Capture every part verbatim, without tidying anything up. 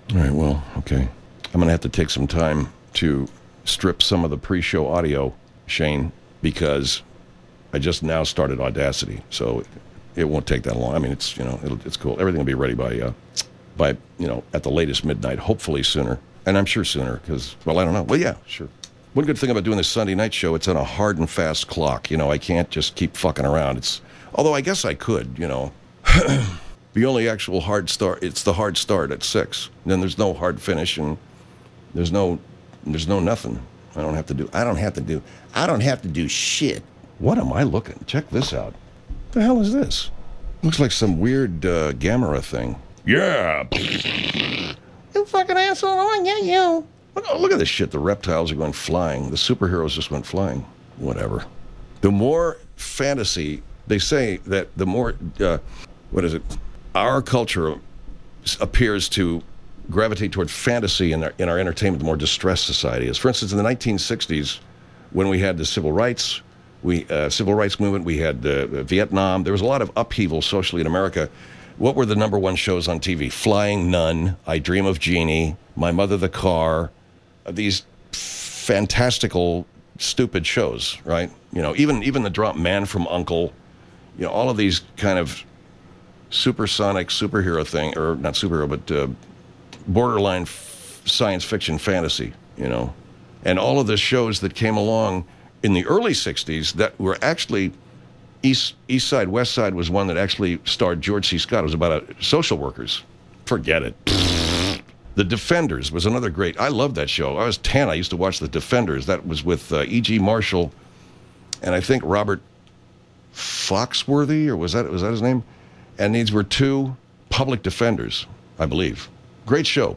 All right, well, okay. I'm going to have to take some time to strip some of the pre-show audio, Shane, because I just now started Audacity, so it won't take that long. I mean, it's, you know, it'll, it's cool. Everything will be ready by, uh, by, you know, at the latest midnight, hopefully sooner. And I'm sure sooner, because, well, I don't know. Well, yeah, sure. One good thing about doing this Sunday night show, it's on a hard and fast clock. You know, I can't just keep fucking around. It's, although I guess I could, you know. The only actual hard start, it's the hard start at six. Then there's no hard finish, and there's no, there's no nothing. I don't have to do, I don't have to do, I don't have to do shit. What am I looking? Check this out. What the hell is this? Looks like some weird uh, Gamera thing. Yeah. You fucking asshole, I get you. Look, oh, look at this shit. The reptiles are going flying. The superheroes just went flying. Whatever. The more fantasy, they say that the more, uh, what is it? Our culture appears to gravitate toward fantasy in our, in our entertainment, the more distressed society is. For instance, in the nineteen sixties, when we had the civil rights, we uh, civil rights movement, we had uh, Vietnam, there was a lot of upheaval socially in America. What were the number one shows on T V? Flying Nun, I Dream of Jeannie, My Mother the Car, uh, these fantastical, stupid shows, right? You know, even even the drop Man from U N C L E, you know, all of these kind of supersonic superhero thing, or not superhero, but uh, borderline f- science fiction fantasy, you know. And all of the shows that came along in the early sixties that were actually, East East Side, West Side was one that actually starred George C. Scott. It was about a, social workers. Forget it. The Defenders was another great, I loved that show. I was ten, I used to watch The Defenders. That was with uh, E G. Marshall and I think Robert Foxworthy, or was that was that his name? And these were two public defenders, I believe. Great show.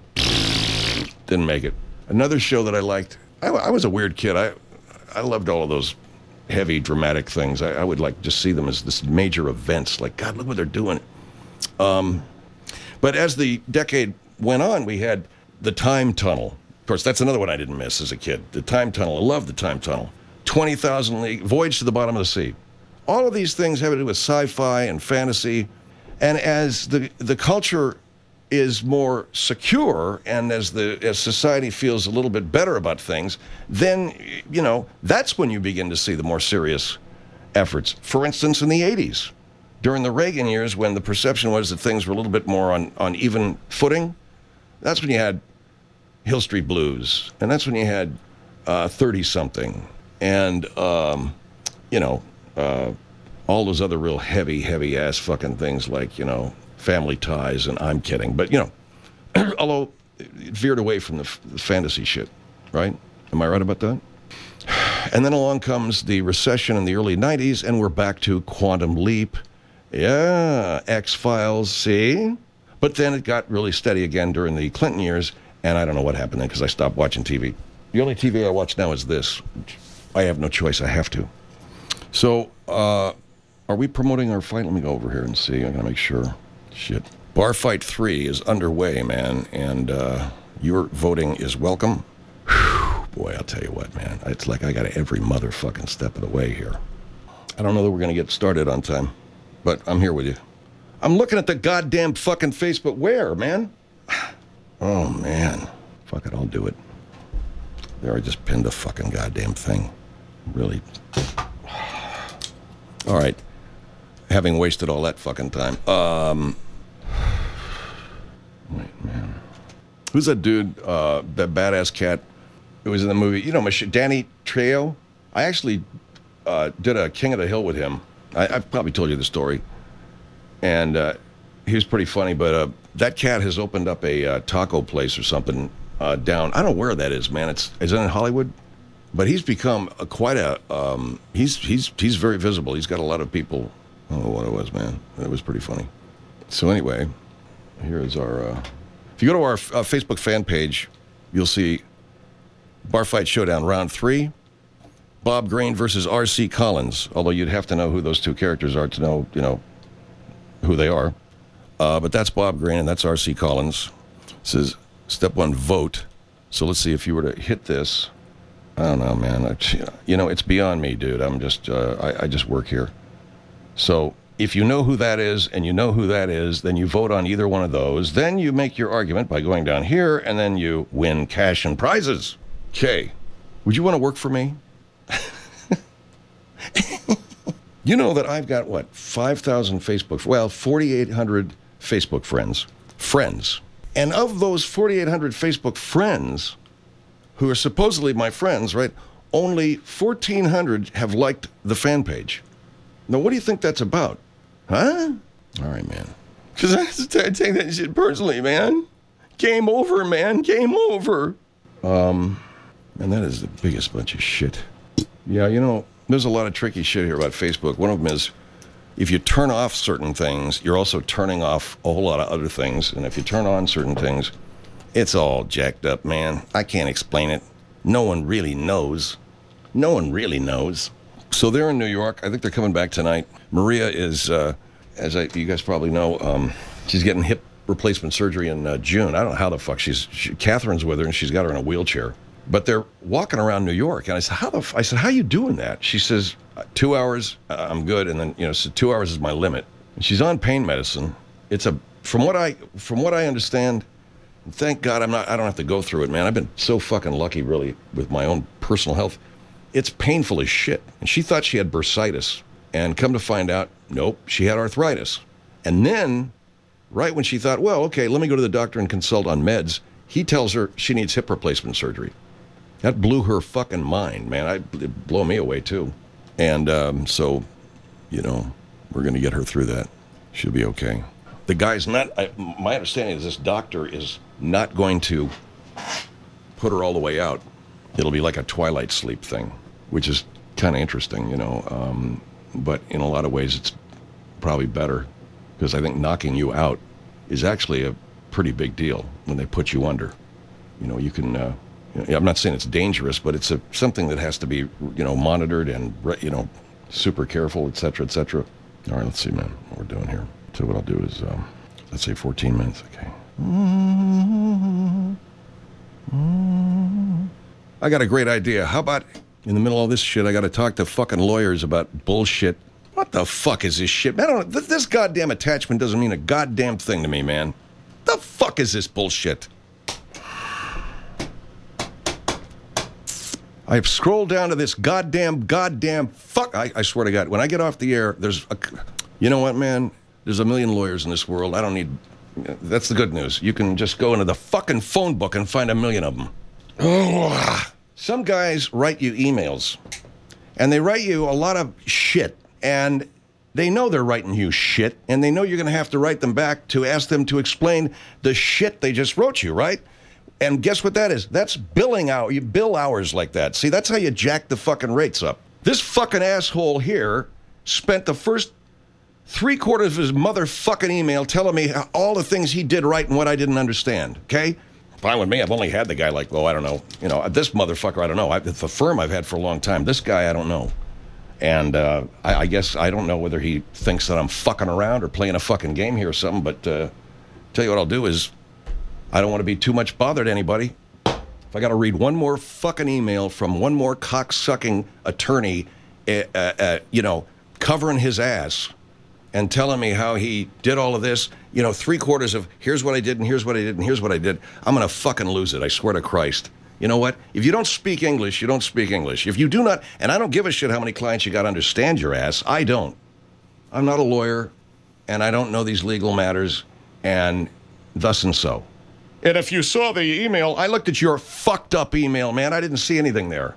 Didn't make it. Another show that I liked, I, I was a weird kid. I I loved all of those heavy, dramatic things. I, I would like just see them as this major events. Like, God, look what they're doing. Um, but as the decade went on, we had the Time Tunnel. Of course, that's another one I didn't miss as a kid. The Time Tunnel. I love the Time Tunnel. twenty thousand League, Voyage to the Bottom of the Sea. All of these things have to do with sci-fi and fantasy. And as the the culture is more secure, and as the as society feels a little bit better about things, then, you know, that's when you begin to see the more serious efforts. For instance, in the eighties, during the Reagan years, when the perception was that things were a little bit more on, on even footing, that's when you had Hill Street Blues, and that's when you had uh, thirty-something, and, um, you know, uh, all those other real heavy, heavy-ass fucking things like, you know, Family Ties, and I'm kidding. But, you know, although it veered away from the, f- the fantasy shit, right? Am I right about that? And then along comes the recession in the early nineties, and we're back to Quantum Leap. Yeah, X-Files, see? But then it got really steady again during the Clinton years, and I don't know what happened then because I stopped watching T V. The only T V I watch now is this. I have no choice. I have to. So, uh, are we promoting our fight? Let me go over here and see. I gotta make sure. Shit. Bar Fight three is underway, man, and uh, your voting is welcome. Whew, boy, I'll tell you what, man. It's like I got every motherfucking step of the way here. I don't know that we're gonna get started on time, but I'm here with you. I'm looking at the goddamn fucking Facebook. Where, man? Oh, man. Fuck it, I'll do it. There, I just pinned the fucking goddamn thing. Really. All right. Having wasted all that fucking time. Um. Wait, man. Who's that dude, uh, that badass cat who was in the movie? You know, Mich- Danny Trejo? I actually uh, did a King of the Hill with him. I, I've probably told you the story. And uh, he was pretty funny, but uh, that cat has opened up a uh, taco place or something uh, down. I don't know where that is, man. It's is it in Hollywood? But he's become a, quite a. Um, he's he's he's very visible. He's got a lot of people. I don't know what it was, man. It was pretty funny. So anyway, here is our. Uh, if you go to our uh, Facebook fan page, you'll see Bar Fight Showdown Round Three. Bob Green versus R C Collins. Although you'd have to know who those two characters are to know, you know, who they are. Uh, but that's Bob Green and that's R C Collins. It says step one, vote. So let's see if you were to hit this. I don't know, man. I, you know, it's beyond me, dude. I'm just, uh, I, I just work here. So If you know who that is and you know who that is, then you vote on either one of those. Then you make your argument by going down here, and then you win cash and prizes. Okay. Would you want to work for me? You know that I've got, what, five thousand Facebook, well, forty-eight hundred Facebook friends. Friends. And of those forty-eight hundred Facebook friends, who are supposedly my friends, right, only fourteen hundred have liked the fan page. Now, what do you think that's about? Huh? All right, man. Because I started taking that shit personally, man. Game over, man. Game over. Um, and that is the biggest bunch of shit. Yeah, you know, there's a lot of tricky shit here about Facebook. One of them is, if you turn off certain things, you're also turning off a whole lot of other things. And if you turn on certain things, it's all jacked up, man. I can't explain it. No one really knows. No one really knows. So they're in New York. I think they're coming back tonight. Maria is, uh, as I, you guys probably know, um, she's getting hip replacement surgery in uh, June. I don't know how the fuck she's, she, Catherine's with her, and she's got her in a wheelchair. But they're walking around New York, and I said, "How the?" F-? I said, "How you doing that?" She says, two hours, uh, I'm good," and then you know, so two hours is my limit. And she's on pain medicine. It's a, from what I, from what I understand, thank God I'm not. I don't have to go through it, man. I've been so fucking lucky, really, with my own personal health. It's painful as shit. And she thought she had bursitis, and come to find out, nope, she had arthritis. And then, right when she thought, well, okay, let me go to the doctor and consult on meds, he tells her she needs hip replacement surgery. That blew her fucking mind, man. I, it blew me away, too. And um, so, you know, we're going to get her through that. She'll be okay. The guy's not, I, my understanding is this doctor is not going to put her all the way out. It'll be like a twilight sleep thing, which is kind of interesting, you know. Um, but in a lot of ways, it's probably better, because I think knocking you out is actually a pretty big deal when they put you under. You know, you can... Uh, I'm not saying it's dangerous, but it's a, something that has to be, you know, monitored and, you know, super careful, et cetera, et cetera. All right, let's see, man, what we're doing here. So what I'll do is, um, let's say fourteen minutes, okay. I got a great idea. How about in the middle of this shit, I got to talk to fucking lawyers about bullshit. What the fuck is this shit? Man, I don't, this, this goddamn attachment doesn't mean a goddamn thing to me, man. The fuck is this bullshit? I've scrolled down to this goddamn, goddamn fuck. I, I swear to God, when I get off the air, there's a, you know what, man? There's a million lawyers in this world. I don't need, that's the good news. You can just go into the fucking phone book and find a million of them. Oh, some guys write you emails, and they write you a lot of shit, and they know they're writing you shit, and they know you're going to have to write them back to ask them to explain the shit they just wrote you, right? And guess what that is? That's billing hour. You bill hours like that. See, that's how you jack the fucking rates up. This fucking asshole here spent the first three quarters of his motherfucking email telling me all the things he did right and what I didn't understand, okay? Fine with me. I've only had the guy like, oh, I don't know. You know, this motherfucker, I don't know. I, the firm I've had for a long time. This guy, I don't know. And uh, I, I guess I don't know whether he thinks that I'm fucking around or playing a fucking game here or something, but uh, tell you what I'll do is, I don't want to be too much bothered anybody. If I got to read one more fucking email from one more cock-sucking attorney, uh, uh, you know, covering his ass and telling me how he did all of this, you know, three quarters of here's what I did and here's what I did and here's what I did, I'm going to fucking lose it. I swear to Christ. You know what? If you don't speak English, you don't speak English. If you do not, and I don't give a shit how many clients you got to understand your ass. I don't. I'm not a lawyer, and I don't know these legal matters, and thus and so. And if you saw the email, I looked at your fucked up email, man. I didn't see anything there.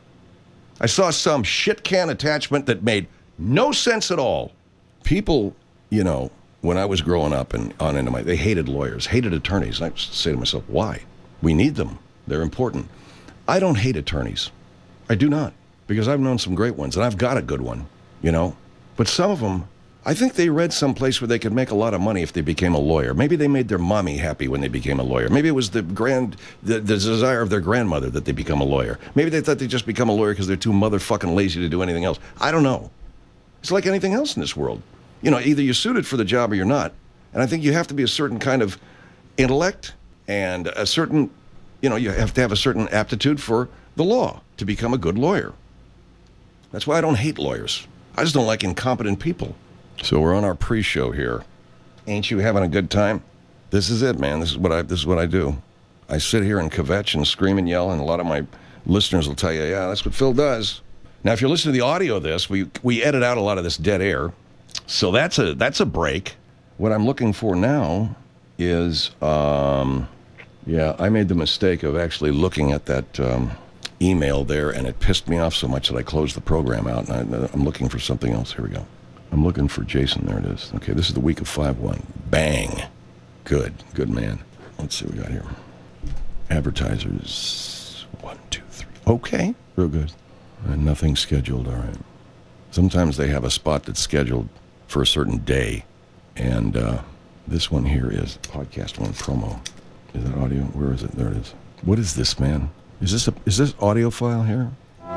I saw some shit can attachment that made no sense at all. People, you know, when I was growing up and on into my, they hated lawyers, hated attorneys. And I used to say to myself, why? We need them. They're important. I don't hate attorneys. I do not. Because I've known some great ones, and I've got a good one, you know. But some of them, I think they read someplace where they could make a lot of money if they became a lawyer. Maybe they made their mommy happy when they became a lawyer. Maybe it was the grand, the, the desire of their grandmother that they become a lawyer. Maybe they thought they'd just become a lawyer because they're too motherfucking lazy to do anything else. I don't know. It's like anything else in this world. You know, either you're suited for the job or you're not. And I think you have to be a certain kind of intellect and a certain, you know, you have to have a certain aptitude for the law to become a good lawyer. That's why I don't hate lawyers. I just don't like incompetent people. So we're on our pre-show here. Ain't you having a good time? This is it, man. This is what I this is what I do. I sit here and kvetch and scream and yell, and a lot of my listeners will tell you, yeah, that's what Phil does. Now, if you're listening to the audio of this, we we edit out a lot of this dead air. So that's a that's a break. What I'm looking for now is, um, yeah, I made the mistake of actually looking at that um, email there, and it pissed me off so much that I closed the program out, and I, I'm looking for something else. Here we go. I'm looking for Jason. There it is. Okay, this is the week of five one. Bang. Good. Good man. Let's see what we got here. Advertisers. One, two, three. Okay. Real good. And nothing scheduled. All right. Sometimes they have a spot that's scheduled for a certain day. And uh, this one here is podcast one promo. Is that audio? Where is it? There it is. What is this, man? Is this a is this audio file here?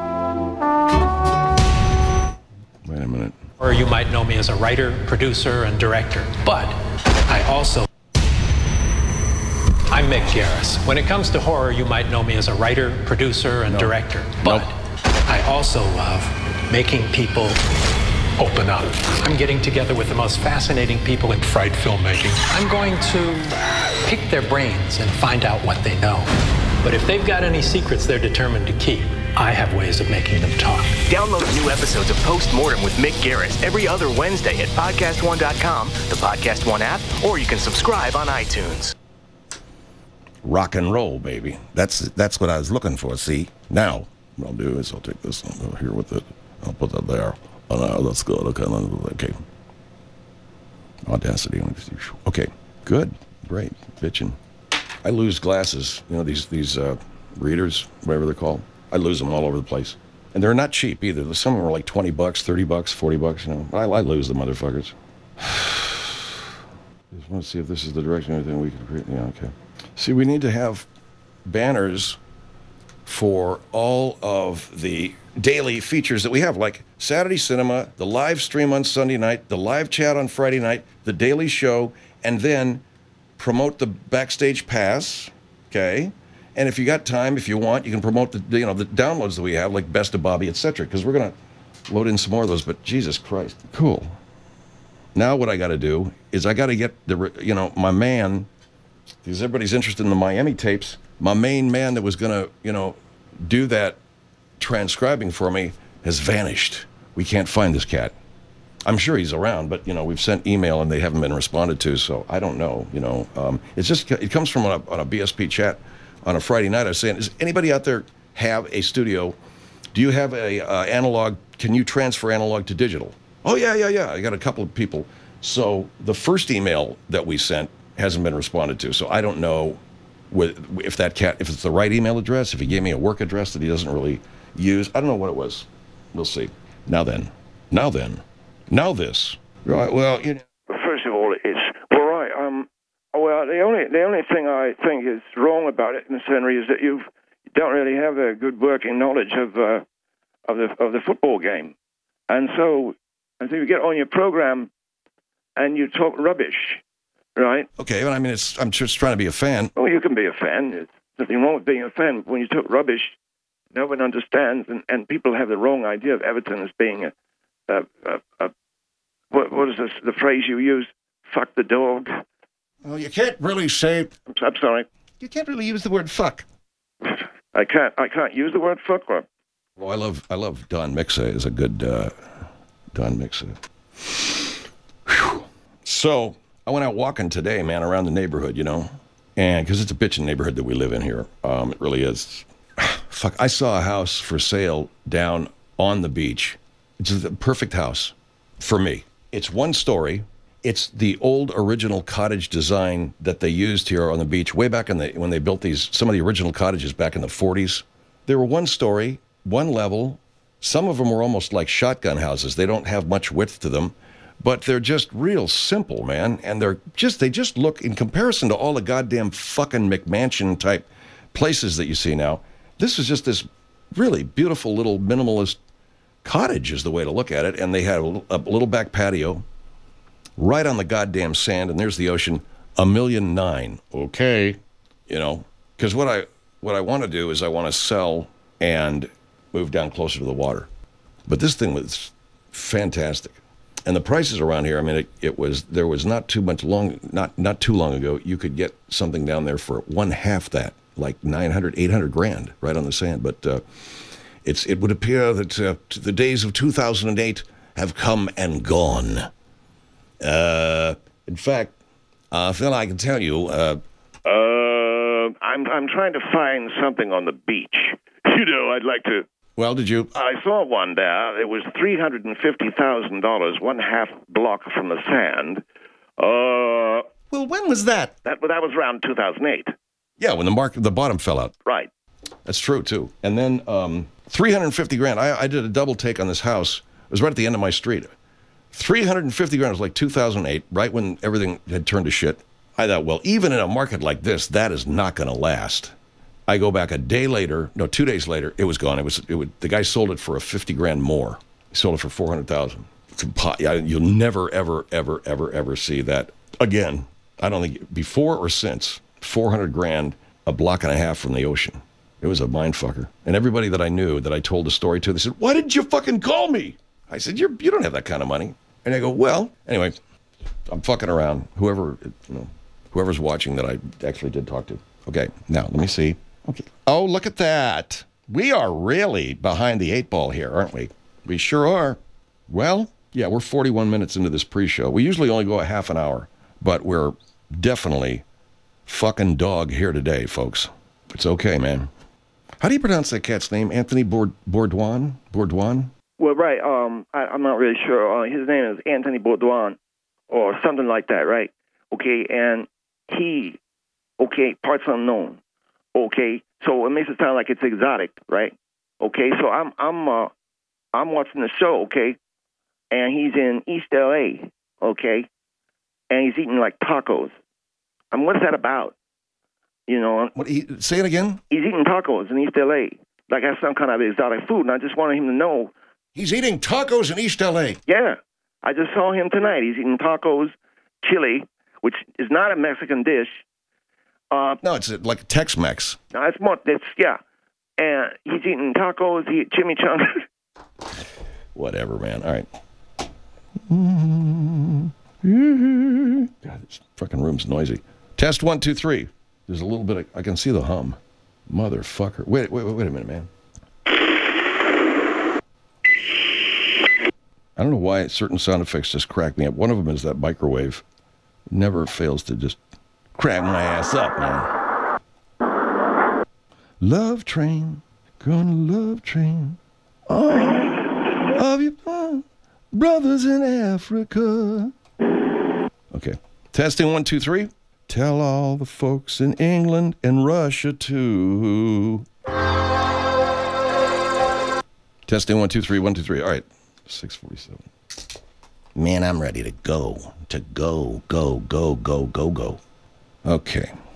Wait a minute. Or you might know me as a writer, producer, and director. But I also... I'm Mick Garris. When it comes to horror, you might know me as a writer, producer, and no. director. But nope. I also love making people open up. I'm getting together with the most fascinating people in fright filmmaking. I'm going to pick their brains and find out what they know. But if they've got any secrets they're determined to keep, I have ways of making them talk. Download new episodes of Postmortem with Mick Garris every other Wednesday at podcast one dot com, the Podcast One app, or you can subscribe on iTunes. Rock and roll, baby. That's that's what I was looking for, see? Now, what I'll do is I'll take this and I'll go here with it. I'll put that there. Oh, no, that's good. Okay. Okay. Audacity. Okay. Good. Great. Bitchin'. I lose glasses. You know, these, these uh, readers, whatever they're called. I lose them all over the place. And they're not cheap either. Some of them are like twenty bucks, thirty bucks, forty bucks, you know. I, I lose the motherfuckers. Just want to see if this is the direction everything we can create. Yeah, okay. See, we need to have banners for all of the daily features that we have, like Saturday Cinema, the live stream on Sunday night, the live chat on Friday night, the daily show, and then promote the Backstage Pass, okay? And if you got time, if you want, you can promote the you know the downloads that we have, like Best of Bobby, et cetera, because we're going to load in some more of those, but Jesus Christ. Cool. Now what I got to do is I got to get, the you know, my man, because everybody's interested in the Miami tapes, my main man that was going to, you know, do that transcribing for me has vanished. We can't find this cat. I'm sure he's around, but, you know, we've sent email and they haven't been responded to, so I don't know, you know. Um, it's just, it comes from on a, on a B S P chat on a Friday night. I was saying, does anybody out there have a studio? Do you have a uh, analog? Can you transfer analog to digital? Oh, yeah, yeah, yeah. I got a couple of people. So the first email that we sent hasn't been responded to, so I don't know if that cat, if it's the right email address, if he gave me a work address that he doesn't really use. I don't know what it was. We'll see. Now then. Now then. Now this. Right, well, you know. First of all, it's, well, right, um, well, the only the only thing I think is wrong about it, Mister Henry, is that you've, you don't really have a good working knowledge of uh, of the of the football game. And so, I think you get on your program and you talk rubbish, right? Okay, but I mean, it's I'm just trying to be a fan. Oh, you can be a fan. There's nothing wrong with being a fan. When you talk rubbish, no one understands, and, and people have the wrong idea of Everton as being a, a, a, a what, what is this, the phrase you use? Fuck the dog. Well, you can't really say... I'm, I'm sorry. You can't really use the word fuck. I can't I can't use the word fuck. Or... Well, I love I love Don Mixa is a good uh, Don Mixa. Whew. So, I went out walking today, man, around the neighborhood, you know, and because it's a bitchin' neighborhood that we live in here. Um, it really is. Fuck, I saw a house for sale down on the beach. It's the perfect house for me. It's one story. It's the old original cottage design that they used here on the beach way back in the when they built these, some of the original cottages back in the forties. They were one story, one level. Some of them were almost like shotgun houses. They don't have much width to them, but they're just real simple, man. And they're just, they just look, in comparison to all the goddamn fucking McMansion type places that you see now, this is just this really beautiful little minimalist cottage is the way to look at it. And they had a little, a little back patio right on the goddamn sand, and there's the ocean, a million nine. Okay. You know, because what I what I want to do is I want to sell and move down closer to the water. But this thing was fantastic. And the prices around here, I mean, it, it was, there was not too much long, not not too long ago, you could get something down there for one half that, like nine hundred, eight hundred grand right on the sand. But uh, it's it would appear that uh, the days of two thousand eight have come and gone. Uh, in fact, uh, Phil, I can tell you, uh, Uh, I'm I'm trying to find something on the beach. You know, I'd like to. well, did you? I saw one there. It was three hundred and fifty thousand dollars, one half block from the sand. Uh, Well, when was that? that that was around two thousand eight. Yeah, when the market, the bottom fell out. Right. That's true, too. And then um, three hundred fifty grand. I, I did a double take on this house. It was right at the end of my street. three hundred fifty grand was like two thousand eight, right when everything had turned to shit. I thought, well, even in a market like this, that is not going to last. I go back a day later, no, two days later, it was gone. It was, it would, the guy sold it for a fifty grand more. He sold it for four hundred thousand. You'll never, ever, ever, ever, ever see that again. I don't think before or since four hundred grand, a block and a half from the ocean. It was a mind fucker. And everybody that I knew that I told the story to, they said, "Why didn't you fucking call me?" I said, You're, you don't have that kind of money. And I go, well, anyway, I'm fucking around. Whoever, you know, whoever's watching that I actually did talk to. Okay, now let me see. Okay. Oh, look at that. We are really behind the eight ball here, aren't we? We sure are. Well, yeah, we're forty-one minutes into this pre-show. We usually only go a half an hour, but we're definitely fucking dog here today, folks. It's okay, man. How do you pronounce that cat's name? Anthony Bourd- Bourdain? Bourdain? Well, right. Um, I, I'm not really sure. Uh, his name is Anthony Bourdain, or something like that, right? Okay, and he, okay, parts unknown. Okay, so it makes it sound like it's exotic, right? Okay, so I'm I'm uh, I'm watching the show, okay, and he's in East L A, okay, and he's eating like tacos. I mean, what's that about? You know, What? He, say it again? he's eating tacos in East L A, like that's some kind of exotic food, and I just wanted him to know. He's eating tacos in East L A. Yeah, I just saw him tonight. He's eating tacos, chili, which is not a Mexican dish. Uh, No, it's like Tex-Mex. no, it's more. It's yeah, and he's eating tacos. He chimichangas. Whatever, man. All right. God, this fucking room's noisy. Test one, two, three. There's a little bit of, I can see the hum. Motherfucker. Wait, wait, wait, wait a minute, man. I don't know why certain sound effects just crack me up. One of them is that microwave. Never fails to just crack my ass up, man. Love train, gonna love train. All of you brothers in Africa. Okay. Testing one, two, three. Tell all the folks in England and Russia too. Testing one, two, three, one, two, three. All right. six forty-seven. Man, I'm ready to go. To go, go, go, go, go, go. Okay.